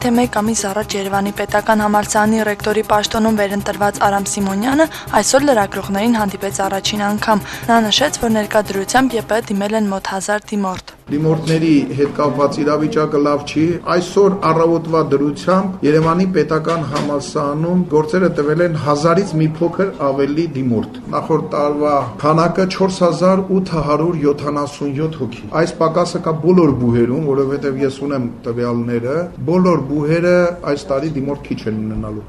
թե մեկ ամիս առաջ Երևանի պետական համալսարանի ռեկտորի պաշտոնում վերընտրված Արամ Սիմոնյանը այսօր լրագրողներին հանդիպեց առաջին անգամ։ Նա նշեց, որ ներկայությամբ ԵՊ դիմել են մոտ 1000 դիմորդ։ Դիմորդների հետ կապված իրավիճակը լավ չի։ Այսօր առավոտվա դրությամբ Երևանի պետական համալսարանում գործերը տվել են 1000-ից մի փոքր ավելի դիմորդ։ Նախորդ տարվա քանակը 4877 հոգի։ Այս պակասը կա բոլոր բուհերում, որովհետև ես ունեմ տվյալները, բոլոր բուհերը այս տարի դիմորդ քիչ են ունենալու։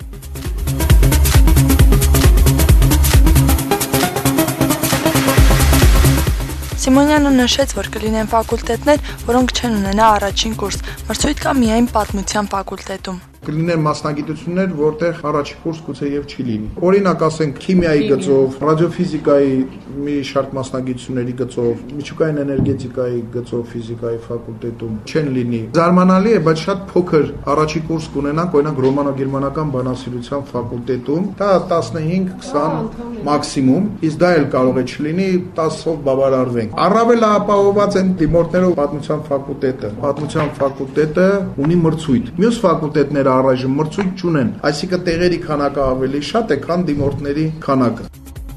Սիմոնյանը նշեց, որ կլինեն ֆակուլտետներ, որոնք չեն ունենա առաջին կուրս, մրցույթ կա միայն պատմության ֆակուլտետում։ Կլինեն մասնագիտություններ, որտեղ առաջին կուրս գուցե եւ չի լինի։ Օրինակ, ասենք, քիմիայի գծով, ռադիոֆիզիկայի մի շարք մասնագիտությունների գծով, միջուկային էներգետիկայի գծով ֆիզիկայի ֆակուլտետում չեն լինի։ Զարմանալի է, բայց շատ փոքր առաջին կուրս կունենանք, օրինակ ռոմանո-գերմանական բանասիրության ֆակուլտետում, դա 15-20 մաքսիմում, իսկ դա էլ կարող է չլինի, 10-ով բավարարվենք։ Առավել ապահովված են դիմորդներով պատմության ֆակուլտետը։ Պատմության ֆակուլտետը ունի մրցույթ։ Մյուս ֆակուլտետները առայժմ մրցույթ չունեն, այսինքն տեղերի քանակը ավելի շատ է, քան դիմորդների քանակը։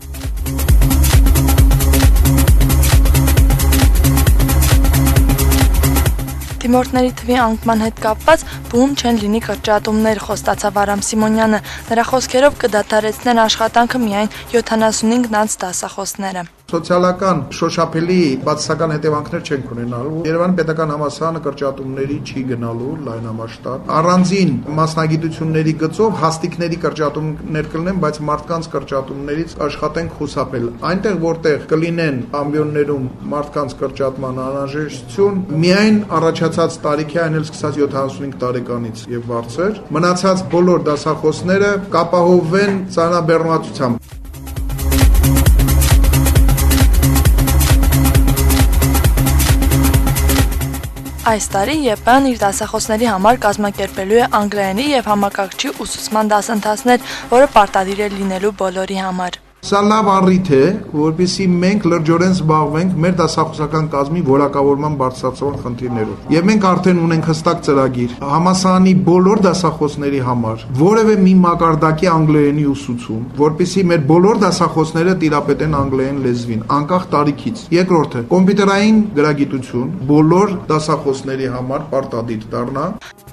Դիմորդների թվի անկման հետ կապված բուհում չեն լինի կրճատումներ, խոստացավ Արամ Սիմոնյանը։ Նրա խոսքերով կդադարեցնեն աշխատանքը միայն 75 անց դասախոսները։ Սոցիալական շոշափելի բացասական հետևանքներ չենք ունենալու։ Երևանի պետական համալսարանը կրճատումների չի գնալու լայնամասշտաբ։ Առանձին մասնագիտությունների գծով հաստիկների կրճատումներ կլինեն, բայց մարդկանց կրճատումներից աշխատենք խուսափել։ Այնտեղ, որտեղ կլինեն ամբիոններում մարդկանց կրճատման անհրաժեշտություն, միայն առաջացած տարիքի, այն էլ սկսած 75 տարեկանից եւ բարձր, մնացած բոլոր դասախոսները կապահովվեն ծանրաբեռնվածությամբ։ Այս տարի ԵՊ-ն իր դասախոսների համար կազմակերպելու է անգլերենի եւ համակարգչի ուսուցման դասընթացներ, որը պարտադիր է լինելու բոլորի համար։ Սա լավ առիթ է, որպեսզի մենք լրջորեն զբաղվենք մեր դասախոսական կազմի որակավորման բարձրացման խնդիրներով։ Եվ մենք արդեն ունենք հստակ ծրագիր համալսարանի բոլոր դասախոսների համար, որևէ մի մակարդակի անգլերենի ուսուցում, որպեսզի մեր բոլոր դասախոսները տիրապետեն անգլերեն լեզվին, անկախ տարիքից։ Երկրորդը, կոմպյուտերային գրագիտություն բոլոր դասախոսների համար պարտադիր դառնա։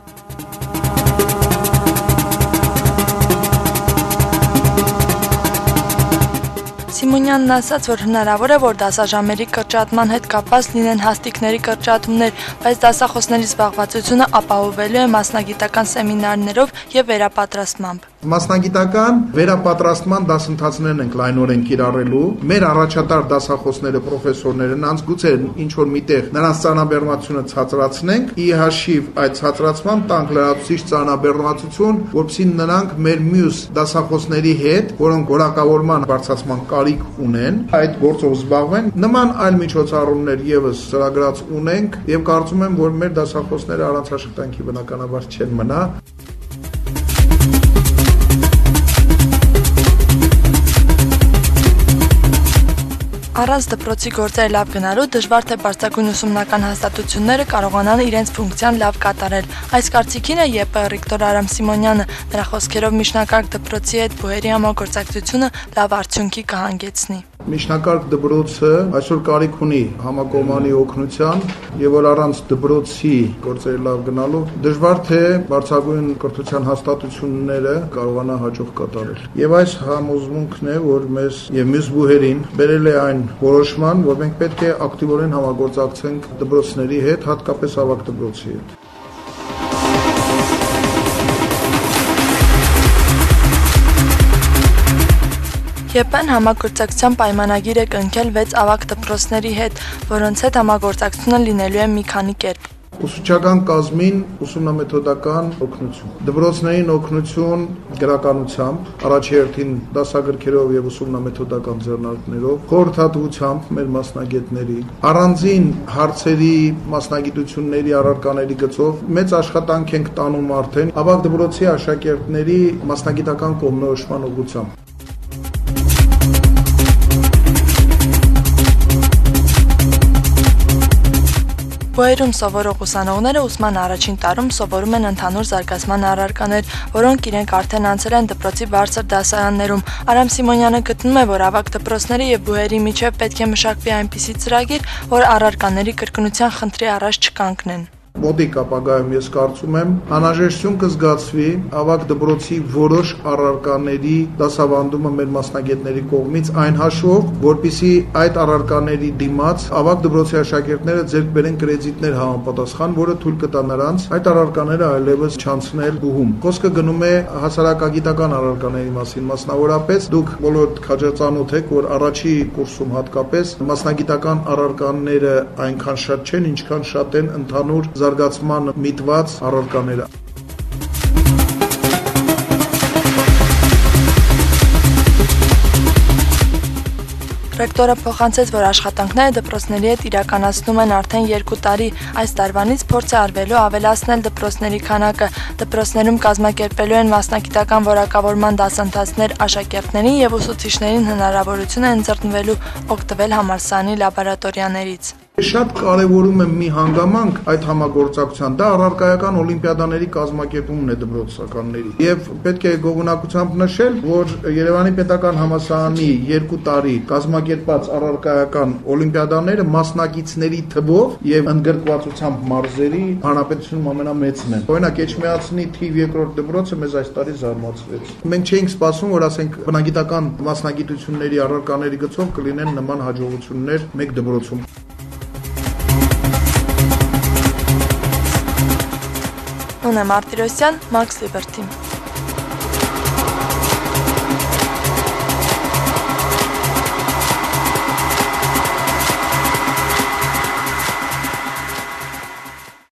Սիմոնյանն ասաց, որ հնարավոր է, որ դասաժամերի կրճատման հետ կապված լինեն հաստիկների կրճատումներ, բայց դասախոսների զբաղվածությունը ապահովելու է մասնագիտական սեմինարներով եւ վերապատրաստմամբ։ Մասնագիտական վերապատրաստման դասընթացներն ենք լայնորեն կիրառելու։ Մեր առաջատար դասախոսները, պրոֆեսորները, նրանց գուցե ինչ-որ միտեղ նրանց ծանրաբեռնվածությունը ցածրացնենք, ի հաշիվ այդ ցածրացման տանք լրացուցիչ ծանրաբեռնվածություն, որովհետեւ նրանք մեր մյուս դասախոսների հետ, որոնք որակավորման բարձրացման կարիք ունեն, այդ գործով զբաղվեն։ Նման այլ միջոցառումներ եւս ծրագրած ունենք եւ կարծում եմ, որ մեր դասախոսները առանց աշխատանքի բնականաբար չեն մնա։ Առանց դպրոցի գործերը լավ գնալու դժվար թե բարձրագույն ուսումնական հաստատությունները կարողանան իրենց ֆունկցիան լավ կատարել։ Այս կարծիքին է ԵՊ ռեկտոր Արամ Սիմոնյանը։ Նրա խոսքերով միջնակարգ դպրոցի հետ բուհերի համագործակցությունը լավ արդյունքի կհանգեցնի։ Միջնակարգ դպրոցը այսօր կարիք ունի համակողմանի օգնության եւ որ առանց դպրոցի գործերը լավ գնալու դժվար թե բարձրագույն կրթության հաստատությունները կարողանա հաջող կատարել։ Եվ այս համոզմունքն է, որ մեզ եւ մյուս բուհերին բերել է այն որոշման, որ մենք պետք է ակտիվորեն համագործակցենք դպրոցների հետ, հատկապես ավագ դպրոցի հետ։ ԵՊ-ն համագործակցության պայմանագիր է կնքել 6 ավագ դպրոցների հետ, որոնց հետ համագործակցությունը լինելու է մի քանի կերպ։ Ուսուցչական կազմին ուսումնամեթոդական օգնություն, դպրոցներին օգնություն գրականությամբ, առաջերտին դասագրքերով եւ ուսումնամեթոդական ձեռնարկներով, խորհրդատվությամբ մեր մասնագետների, առանձին հարցերի մասնագիտությունների առարկաների գծով մեծ աշխատանք ենք տանում արդեն ավագ դպրոցի աշակերտների մասնագիտական կողմնորոշման ուղղությամբ։ Բուհերում սովորող ուսանողները ուսման առաջին տարում սովորում են ընդհանուր զարգացման առարկաներ, որոնք իրենք արդեն անցել են դպրոցի բարձր դասարաններում։ Արամ Սիմոնյանը գտնում է, որ ավագ դպրոցների եւ բուհերի միջև պետք է մշակվի այնպիսի ծրագիր, որ առարկաների կրկնության խնդրի առաջ չկանգնեն։ Մոտիկ ապագայում ես կարծում եմ անհրաժեշտություն կզգացվի ավագ դպրոցի որոշ առարկաների դասավանդումը մեր մասնագետների կողմից այն հաշվով, որպիսի այդ առարկաների դիմաց ավագ դպրոցի աշակերտները ձեռք բերեն կրեդիտներ համապատասխան, որը թույլ կտա նրանց այդ առարկաները այլևս չանցնել բուհում։ Խոսքը գնում է հասարակագիտական առարկաների մասին, մասնավորապես դուք բոլոր քաջածանոթ եք, որ առաջի կուրսում հատկապես մասնագիտական առարկաները այնքան շատ չեն, ինչքան շատ են ընդհանուր զարգացման միտված առարկաները։ Ռեկտորը փոխանցեց, որ աշխատանքները դպրոցների հետ իրականացնում են արդեն 2 տարի։ Այս տարվանից փորձ է արվելու ավելացնել դպրոցների քանակը։ Դպրոցներում կազմակերպելու են մասնագիտական որակավորման դասընթացներ, աշակերտներին եւ ուսուցիչներին հնարավորություն է ընձեռնվելու օգտվել համալսարանի լաբորատորիաներից։ Շատ կարևորում եմ մի հանգամանք այդ համագործակցության, դա առարկայական օլիմպիադաների կազմակերպումն է դպրոցականների։ Եվ պետք է գոհունակությամբ նշել, որ Երևանի պետական համալսարանի 2 տարի կազմակերպած առարկայական օլիմպիադաները մասնակիցների թվով եւ ընդգրկվածությամբ մարզերի հանրապետությունում ամենամեծն են։ Օրինակ Էջմիածնի թիվ 2-րդ դպրոցը մեզ այս տարի զարմացրեց։ Մենք չէինք սպասում, որ ասենք բնագիտական մասնագիտությունների առարկաների գծով կլինեն նման հաջողություններ մեկ դպրոցում։ Նոնե Մարտիրոսյան, Max Liberty։